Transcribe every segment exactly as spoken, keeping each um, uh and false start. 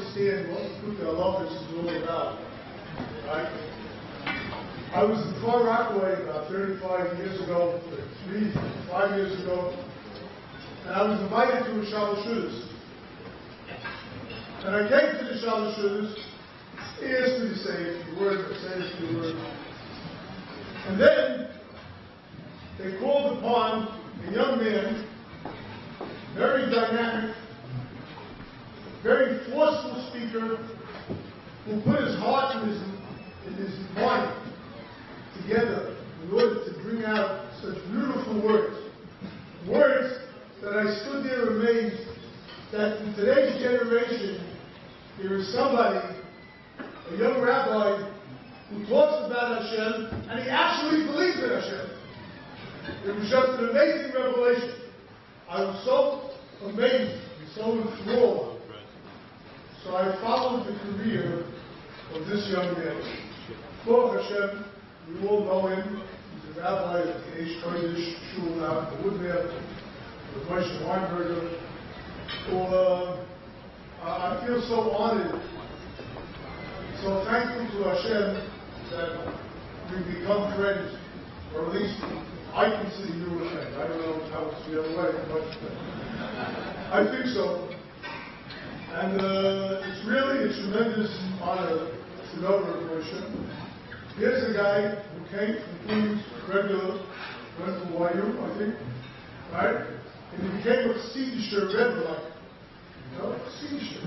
understand what Likutei Halachos is all about, right? I was in Far Rockaway about thirty-five years ago, three, five years ago, and I was invited to a Shalosh Shudas. And I came to the Shalosh Shudas. He asked me to say a few words. I said a few words. And then they called upon a young man, very dynamic, very forceful speaker, who put his heart and his, and his mind together in order to bring out such beautiful words. Words that I stood there amazed that in today's generation there is somebody, a young rabbi, who talks about Hashem and he actually believes in Hashem. It was just an amazing revelation. I was so amazed and so enthralled. So I followed the career of this young man. Baruch Hashem, we all know him. He's a rabbi at the Eish Kodesh Shul out in the Woodmere, with Moshe Weinberger. So, uh, I feel so honored, so thankful to Hashem that we become friends, or at least I consider you a friend. I don't know how it's the other way, but I think so. And uh, it's really a tremendous honor to know Rav Moshe. Here's a guy who came from Queens, regular, went to Y U, I think, right? And he became a Chassidish Rebbe, like, you know, Chassidish.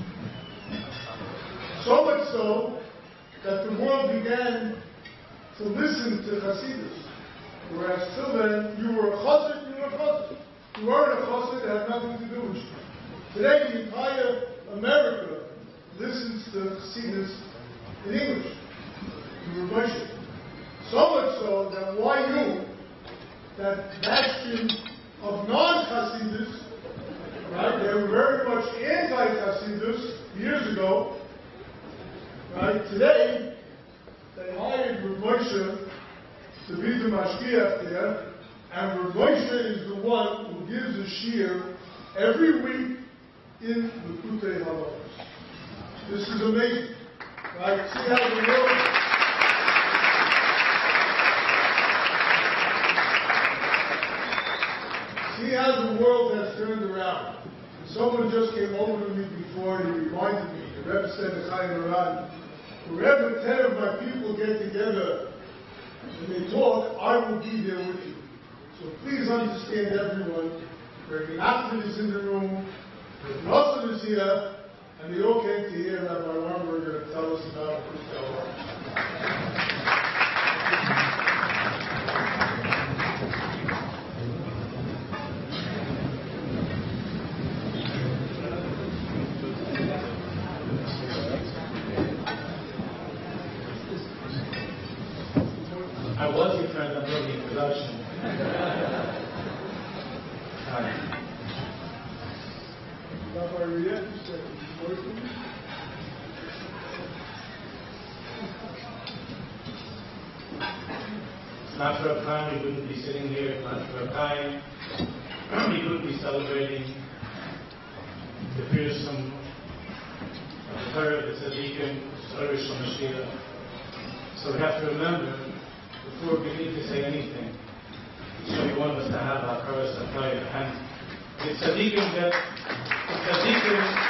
So much so that the world began to listen to Chassidus. Whereas till then, you were a chassid, you were a chassid. You weren't a chassid, it had nothing to do with you. Today, the entire America listens to Chassidus in English. You were Moshe. So much so that Y U, that bastion of non-Chassidus, right, they were very much anti-Chassidus years ago, right, today, they hired Rav Moshe to be the mashgiach there, and Rav Moshe is the one who gives a shiur every week in Likutei Halachos. This is amazing, right? See how the world, see how the world has turned around. And someone just came over to me before and he reminded me. The Rebbe said to Chaim Moran, wherever ten of my people get together and they talk, I will be there with you. So please understand, everyone, Rabbi Nachman is in the room, Rabbi Nosson is here, and they all came to hear Rabbi Weinberger tell us about Likutei Halachos. I was your friend until the introduction. Hi. It's not for a time we wouldn't be sitting here. It's not for a time we wouldn't be celebrating the fearsome of the Torah, the Tzaddikim, Torah Shel Mashiach. So we have to remember, before we need to say anything, each and every one of us to have our Torah Satayah. And the Tzaddikim that, the Tzaddikim,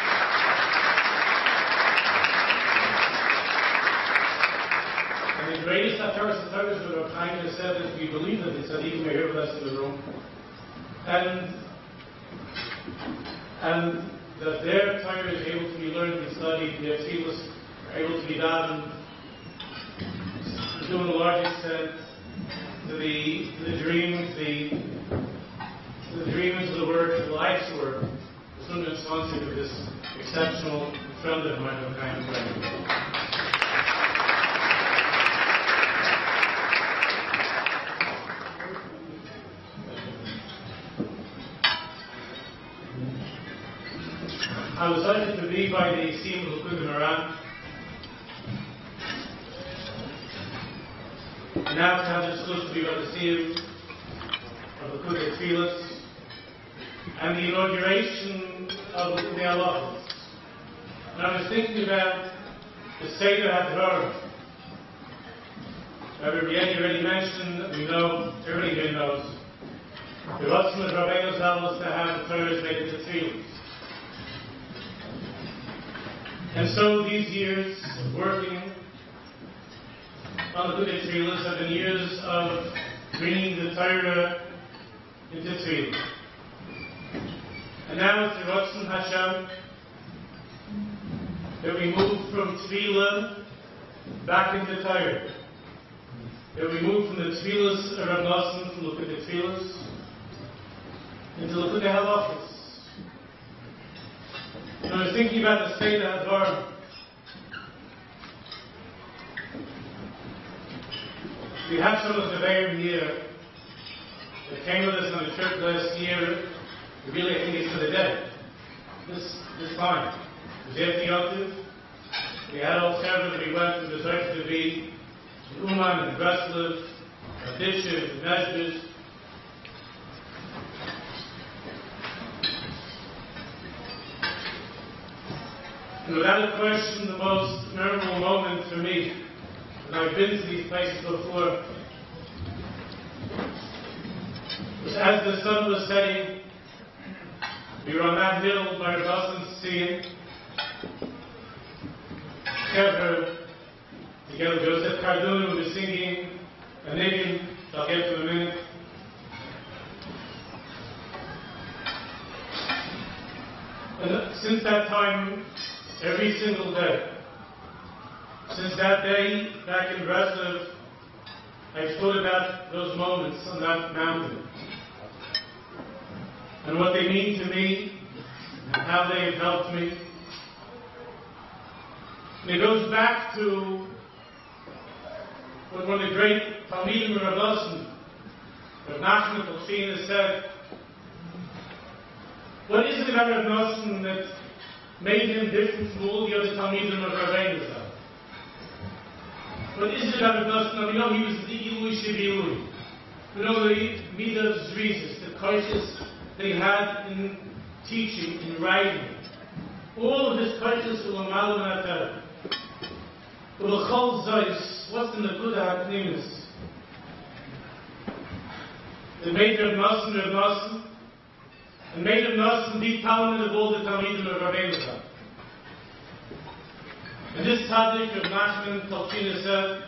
and the greatest Torah Satayah is what Rav Chaim has said, is we believe that the Tzaddikim are here with us in the room. And, and that their Torah is able to be learned and studied, their tefillos are able to be done to a large extent, to the, to the dreams, the, to the dreams of the work, to the life's work, the student sponsor of this exceptional friend of mine, Rav Chaim Friend. I was honored to be by the esteemed Likutei Moharan. Now to have the schluss to be by the seal of Likutei Tfilos and the inauguration of Likutei Halachos. And I was thinking about the Seder HaTorah. Rabbi Riedi already mentioned, we know, everybody here knows, the Ratzon of Rabbeinu Zal is to have the Torah made into tefillahs. And so these years of working on the Likutei Tefillos have been years of bringing the Torah into tefillah. And now it's the Ratzon Hashem that we move from tefillah back into Torah. That we move from the tefillas of Rav Nosson, from Likutei Tefillos, into Likutei Halachos. And I was thinking about the Seder HaTorah. We have some of the very here that came with us on the trip last year. Really, I think it's for the day. This this time. It was after Yom Tov. We had all seven that we went to the church to be in Uman and Breslov, Radisha, and Mezhbish. And without a question, the most memorable moment for me, and I've been to these places before, was as the sun was setting. We were on that hill by Nosson Sea, together, together with Joseph Cardun, who was singing a niggun, I'll get to in a minute. And since that time, every single day, since that day back in Breslov, I've thought about those moments on that mountain and what they mean to me and how they have helped me. And it goes back to what one of the great Talmidim of Rav Nosson, Rav Nachman Tolshina, said, what is it about Rav Nosson that made him different from all the other Talmidim of Rabbeinu Zal? What is it about Rav Nosson? We know he was the Ilui Shebilui. We know the Midah of Zrizis, the conscious that he had in teaching, in writing. All of his conscious will amal and atar. Ulachol Zeus, what's in the Buddha Haknimis? The made Rav Nosson, Rav Nosson, and made Rav Nosson the Talmud of all the Talmidim of Rabbeinu Zal. And this tzaddik, Rav Nachman Tolshina, said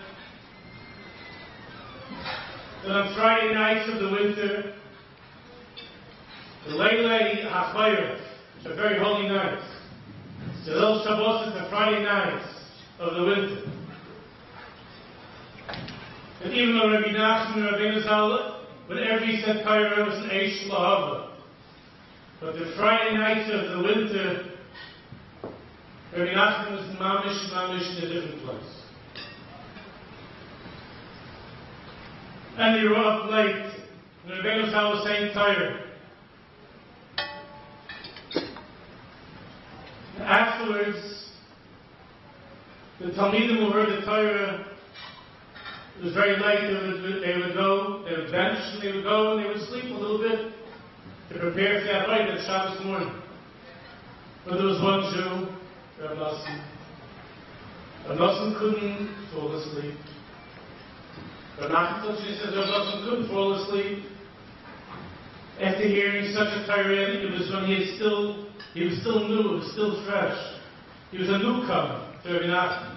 that on Friday nights of the winter, the Leilei HaChayr, which are very holy nights, the little Shabbos, the Friday nights of the winter, that even though Rabbi Nachman and Rabbeinu Zal, whenever he said Chayr, it was an Eish Lahava. But the Friday nights of the winter, Rabbi Nachman was mamish, mamish in a different place. And they were up late, and Rabbeinu Zal was saying Chayr. Afterwards, the Talmidim who heard the Torah, it was very late, they would, they would go, they would bench, and they would go, and they would sleep a little bit to prepare for that light that Shabbos morning. But there was one Jew, Rav Nosson. Rav Nosson couldn't fall asleep. Rav Nachman says Rav Nosson couldn't fall asleep. After hearing such a Torah, it was when he had still, he was still new, it was still fresh. He was a newcomer to Rabbi Nachman.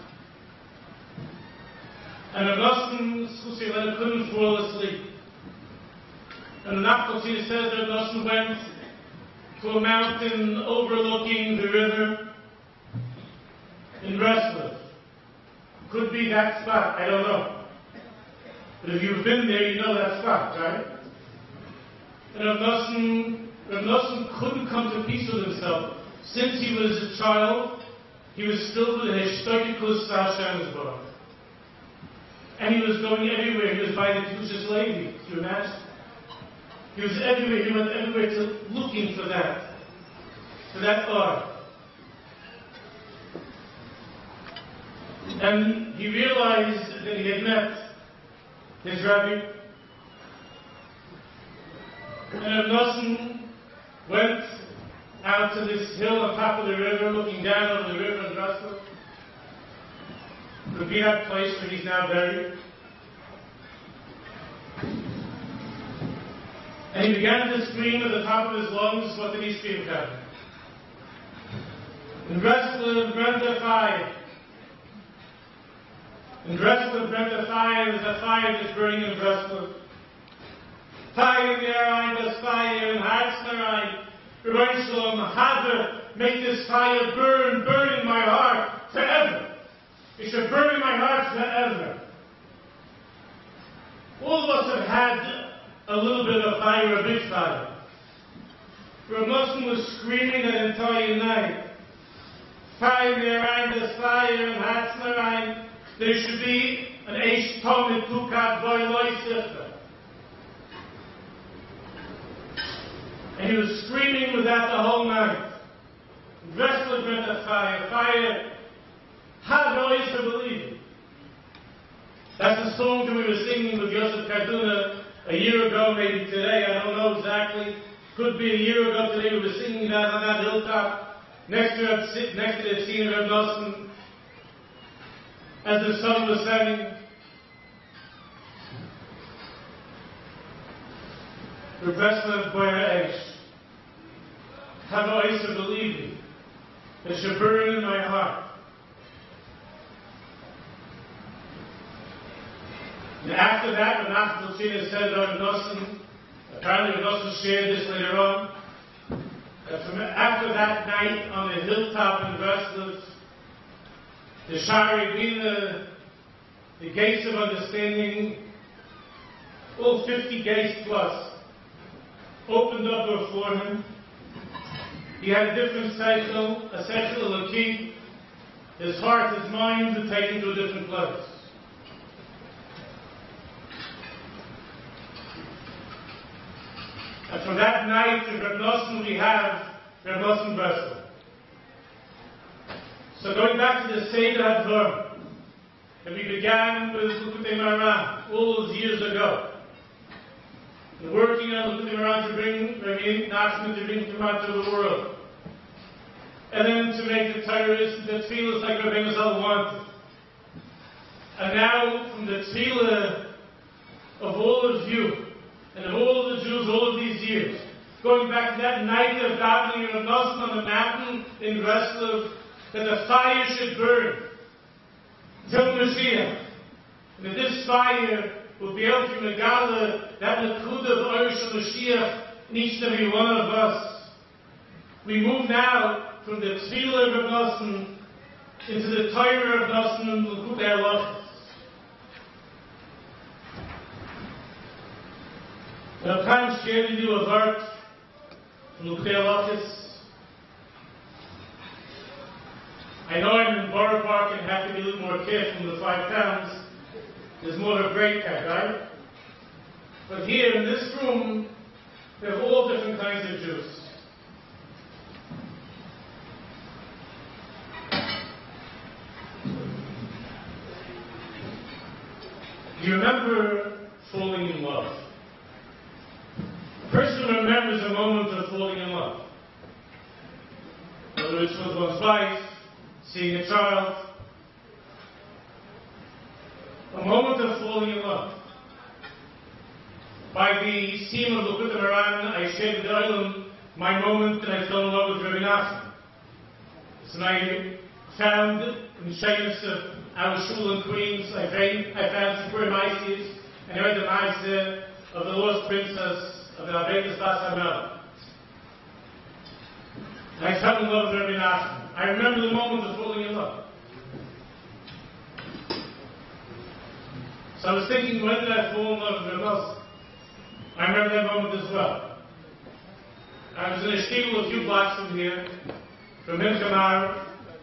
And Rav Nosson couldn't fall asleep. And the Nachman says that Rav Nosson went to a mountain overlooking the river in Breslov. Could be that spot, I don't know. But if you've been there, you know that spot, right? And Rav Nosson, Rav Nosson couldn't come to peace with himself. Since he was a child, he was still with his Shtoikikus Hashem. And he was going everywhere. He was by the Kedushas Levi. Do you imagine? He was everywhere. He went everywhere to looking for that. For that art. And he realized that he had met his Rabbi. And Rav Nosson went out to this hill on top of the river, looking down over the river in Breslov. Could be that place where he's now buried. And he began to scream at the top of his lungs. What did he scream, Captain? In Breslov, brennt der fire. In Breslov, brennt der fire. There's a fire that's burning in Breslov. Fire in their eye, there's fire in hearts in their eye. Rebbeinu Shalom, Haver, make this fire burn, burn in my heart forever. It should burn in my heart forever. All of us have had a little bit of fire, a big fire. Rav Nosson was screaming that entire night. Fire in their eye, there's fire in hearts in their eye. There should be an Eish Tom in Tukat Boy Loy Sifta. And he was screaming with that the whole night. Breslov brennt der fire, fire. Have no eyes to believe. That's the song that we were singing with Yosef Karduna a year ago, maybe today, I don't know exactly. Could be a year ago today, we were singing that on that hilltop, next to that, next to the scene of Rav Nosson, as the sun was setting. The Breslov Boyer Eish. Have no eyes to believe me. It should burn in my heart. And after that, when Nachman Tzina said Rav Nosson, apparently Rav Nosson shared this later on, that from after that night on the hilltop in Breslov, the Shari Bina, the gates of understanding, all fifty gates plus, opened up before him. He had a different cycle, a cycle of key. His heart, his mind were taken to a different place. And from that night in Rav Nosson we have Rav Nosson Breslov. So going back to the Seder HaDvar, and we began with Likutei Moharan all those years ago. And working on Likutei Moharan to bring Rabbi Nachman to bring Torah to the world. And then to make the terrorists the tefillahs like Rabbi Mazal wanted. And now from the tefillah of all of you, and of all the Jews all of these years, going back to that night of davening in Rav Nosson on the mountain in Breslov, that the fire should burn till Mashiach, and that this fire will be able to megala that nekuda of Orish Mashiach in each and every one of us. We move now from the tefillah of Rav Nosson into the Torah of Nosson and Likutei Halachos. And I've kind of shared with you a verse from Likutei Halachos. I know I'm in Borough Park and have to be a little more careful in the five towns. There's more of a break cat, right? But here in this room, we have all different kinds of Jews. Do you remember falling in love? A person remembers a moment of falling in love. Whether it's with one's wife, seeing a child. A moment of falling in love. By the theme of Likutei Moharan, I shared with the Olam my moment that I fell in love with Rabbi Nachman. So I found in Shemus of our shul in Queens, I found, I found Sipur Maisis, and I read the Maisa of the lost princess of the Avedas Bas Hamel. And I fell in love with Rabbi Nachman. I remember the moment of falling in love. So I was thinking, when did I fall in love with Rabbi Nosson? I remember that moment as well. I was in a shtickle a few blocks from here, from Mincha Ma'ariv,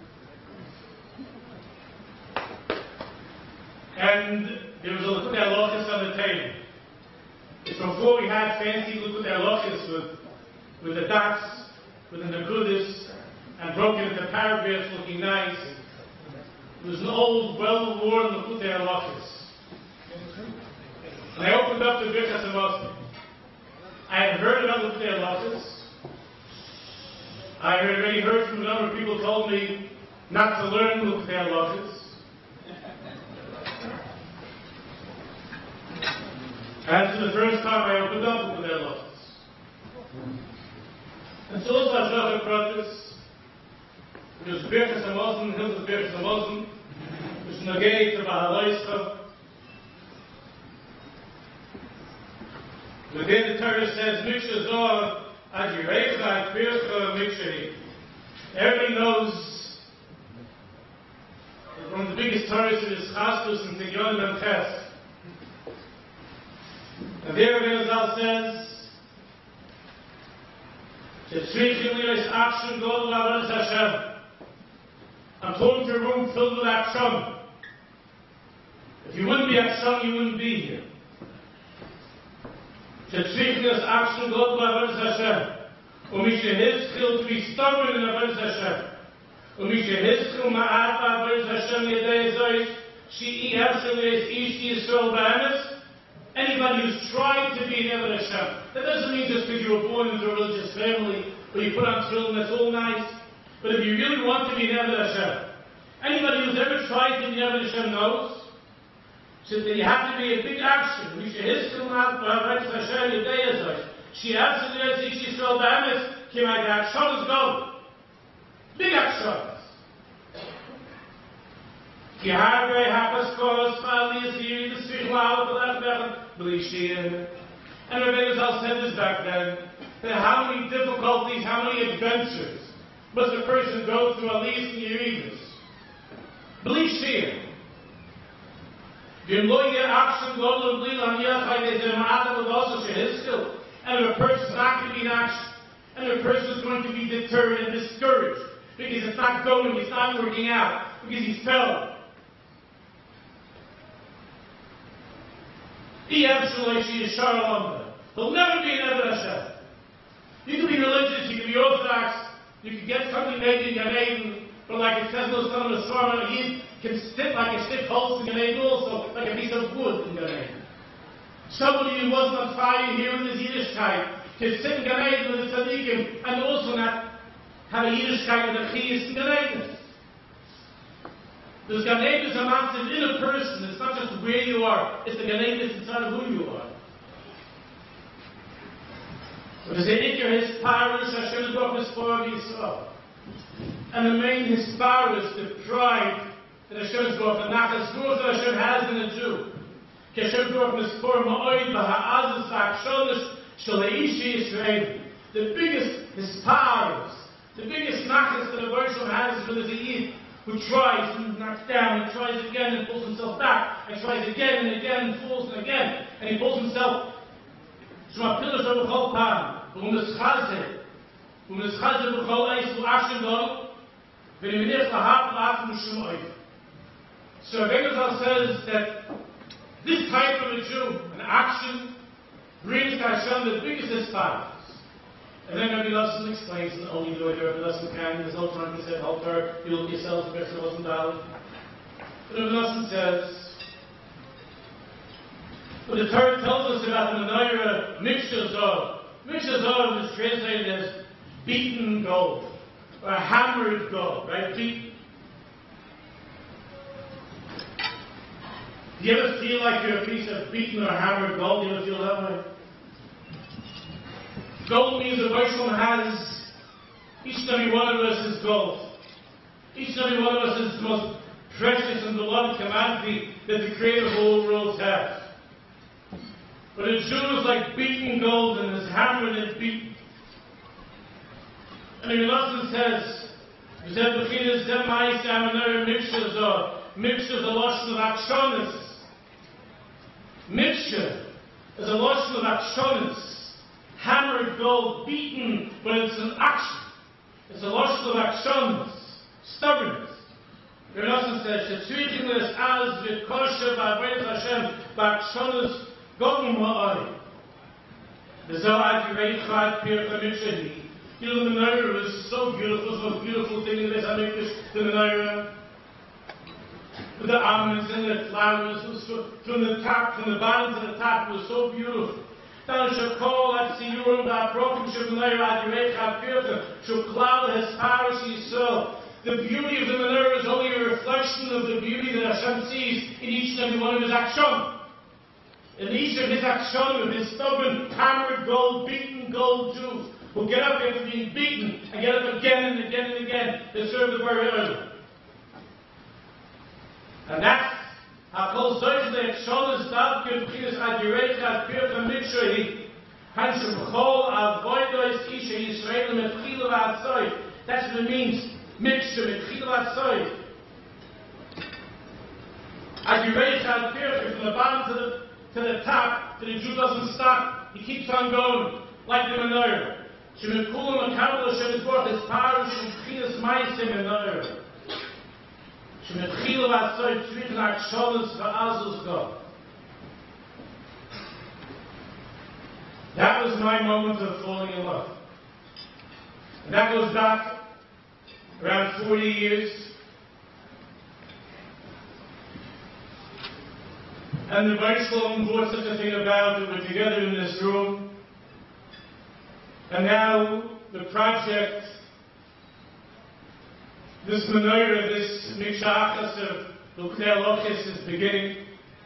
and there was a Likutei Halachos on the table. It's before we had fancy Likutei Halachos with, with the dots, with the Nakudas, and broken into paragraphs looking nice. It was an old, well-worn Likutei Halachos. And I opened up the Birchas Hamazon. I had heard about Likutei Halachos. I already heard from a number of people told me not to learn Lukei Halachos. And for the first time I opened up Lukei Halachos. And so also Hashgacha Pratis, which is Birchas HaMazon, Hilchos Birchas HaMazon, which is Nogei to Bahalaischa. Within the Torah says, Miksha Zohar, Adirecha, Bircha, Miksha. Everybody knows that one of the biggest Torahs is Chastus and Tigyon and Ches. And there Rabbeinu Zal says, I'm going to a room filled with Akshan. If you wouldn't be Akshan, you wouldn't be here. Shetzrichnas Akshan God B'Avodas Hashem. Umisha Hizchil to be stubborn in Avodas Hashem. Umisha Hizchil Ma'at B'Avodas Hashem Yedei Zois She'i Hevshel Yeis Ish Yisrael B'Emes. Anybody who's tried to be in Avodas Hashem. That doesn't mean just because you were born into a religious family or you put on tefillin, that's all nice. But if you really want to be in Avodas Hashem, anybody who's ever tried to be in Avodas Hashem knows so that you have to be a big action. We should hiskil not B'Avodas Hashem Yedei Zois. She absolutely says she spelled B'Emes. Kimai Akshanas go. Big Akshanas. Ki harbe hapaskos fa'aliyas yiri d'svichlau b'lech b'lishiyah. And Rabbeinu Zal said this back then, that how many difficulties, how many adventures must a person go through aliyas and yiridas? B'lishiyah. And if a person's not going to be in action, and if a person's going to be deterred and discouraged, because it's not going, it's not working out, because he's failed. He'll never be an Avodas Hashem. You can be religious, you can be orthodox, you can get something made in Gan Eden, but like it says in the Torah, he can stick like a stick holds in Gan Eden also, like a piece of wood in Gan Eden. Somebody who wasn't on fire here in his Yiddishkeit can sit in Gan Eden with the Tzaddikim and also not have a Yiddishkeit with a Chiyas in Gan Eden. Because Gan Eden is a massive inner person. It's not just where you are, it's the Gan Eden that's inside of who you are. But as the Iker his parish, Hashem is brought his for Yisrael. And the main his parish, the pride that Hashem is brought, the nachas ruach that Hashem has in a Jew. Hashem brought his for Ma'oid Baha'azis V'Aksholish Shaleishi Yisrael. The biggest his parish, the biggest nachas that a Bershom has is when there's a Yid who tries and knocks down, and tries again and pulls himself back, and tries again and again and falls and again, and he pulls himself. Shema Pilash B'Chol Pam, V'U'Nischazer, V'U'Nischazer B'Chol Eis V'Ashem Dom, V'Niminech L'Hap L'Af M'Shem Oiv. So Rabbeinu Zal says that this type of a Jew, an action, brings to Hashem the biggest aspires. And then Rabbi Lasson explains, and only the way Rabbi Lasson can, there's no time to say, Altar, you look yourself, the best wasn't valid. But Rabbi Lasson says, what the Torah tells us about the Menorah Miksha Zohar. Miksha Zohar is translated as beaten gold, or hammered gold, right? Beat. Do you ever feel like you're a piece of beaten or hammered gold? Do you ever feel that way? Gold means the Bershom has, each and every one of us is gold. Each and every one of us is the most precious and beloved commodity that the Creator of all worlds has. But a Jew is like beaten gold and is hammered and beaten. And Rabbi Lasson says, Miksha is a lotion of akshonis. Miksha is a lotion of akshonis. Hammered gold, beaten, but it's an action. It's a lotion of akshonis, stubbornness. Rabbi Lasson says, Shetzrichinus az v'kosher ba'avodas Hashem ba'akshonis gotten ma'oi. The Zohar Yireichad Pircha Mikshahi. You know, the Menorah is so beautiful, it's the most beautiful thing in this Hamikdash, the Menorah. With the almonds and the flowers, from the top, from the bottom to the top, it was so beautiful. dann shakol at siyurim da prokim shemleir ad yirech ha'pircha shuklal hesparish yisrael. The beauty of the menorah is only a reflection of the beauty that Hashem sees in each and every one of his actions. In each of his actions, of his stubborn, hammered gold, beaten gold Jews, who get up after being beaten and get up again and again and again to serve the Bari Olam. And that's how Kol Zoyz Le'Ksholas Davke B'chinas Ad Yirech Ad Pircha Mitzrahi Hanshim Chol Avodos Isha Yisrael Metchila V'Atzoy. That's what it means. Mitzra Metchila V'Atzoy. Ad Yirech Ad Pircha, from the bottom to the to the top, that the Jew doesn't stop. He keeps on going, like the menorah. Shemekulam Akabel Hashem Yisborach His power Shemchilas Maisim Menorah. Shemechila V'Atzoy Tzrich N'Aksholas V'Azus Go. That was my moment of falling in love. And that goes back around forty years. And the Baruch Shalom brought such a thing about that we're together in this room. And now the project, this menorah, this Mikshachas of Luknei Lochis is beginning.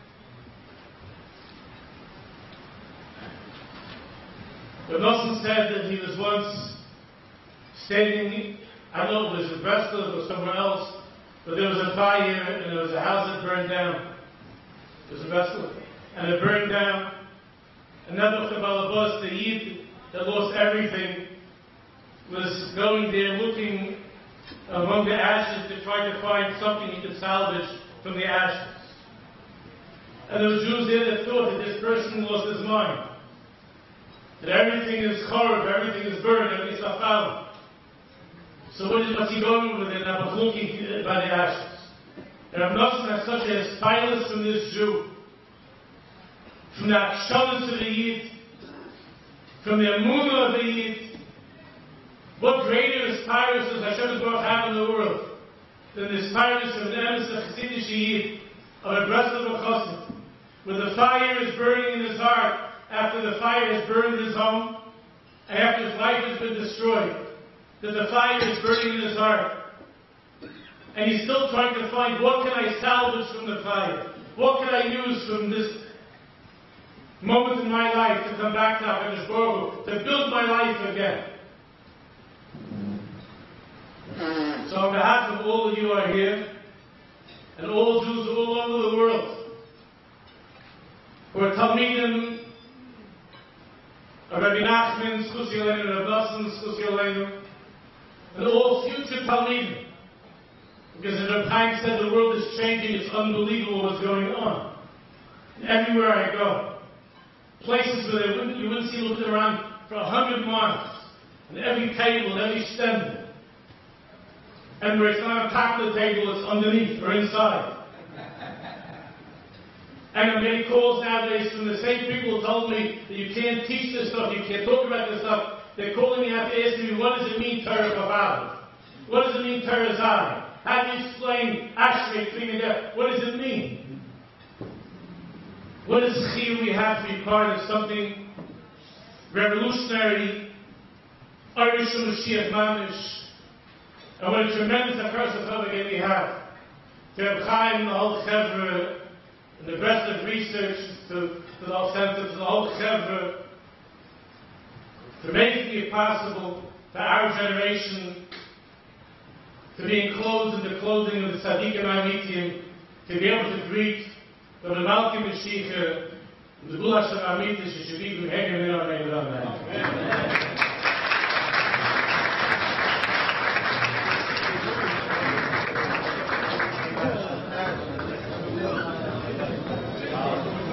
But Nosson said that he was once standing, I don't know if it was in Breslov or somewhere else, but there was a fire and there was a house that burned down. It was a vessel, and it burned down. And Nebuch the Balabos, the Yid that lost everything, was going there looking among the ashes to try to find something he could salvage from the ashes. And there were Jews there that thought that this person lost his mind. That everything is chorb, everything is burned, everything is found. So what is, what's he going with it? I was looking by the ashes. And Rav Nosson has such a stylus from this Jew, from the akshanas of the Yid, from the amunah of the Yid. What greater aspirus does Hashem Baruch have in the world than the aspirus of an emes of Chassidish Yid, of a Breslov Chosid, where the fire is burning in his heart after the fire has burned his home, and after his life has been destroyed, that the fire is burning in his heart. And he's still trying to find, what can I salvage from the fire? What can I use from this moment in my life to come back to HaKadosh Baruch Hu, to build my life again? So on behalf of all of you who are here, and all Jews all over the world, who are Talmidim of Rabbi Nachman, Zchus Yaleinu, Rav Nosson, Zchus Yaleinu, and all future Talmidim, because as Reb Chaim said, the world is changing, it's unbelievable what's going on. And everywhere I go, places where they wouldn't, you wouldn't see looking around for a hundred miles, and every table, and every stand, and where it's not on top of the table, it's underneath or inside. And I'm getting calls nowadays from the same people who told me that you can't teach this stuff, you can't talk about this stuff. They're calling me out to ask me, what does it mean, Torah Chavav? What does it mean, Torah Zai? How do you explain Ashrei Klina Death? What does it mean? What is chiyuv we have to be part of something revolutionary, Irish Mashiach Mamish, and what a tremendous Akarsa we have. To Reb Chaim, the whole Chevra, and the breadth of research, to, to the whole sentence, the whole Chevra, for making it possible for our generation to be enclosed in the clothing of the Tzaddikim Amitim, to be able to greet the Malkim Mashiach, the Gula Shem Amitim, Sheshavim Hegem in our name.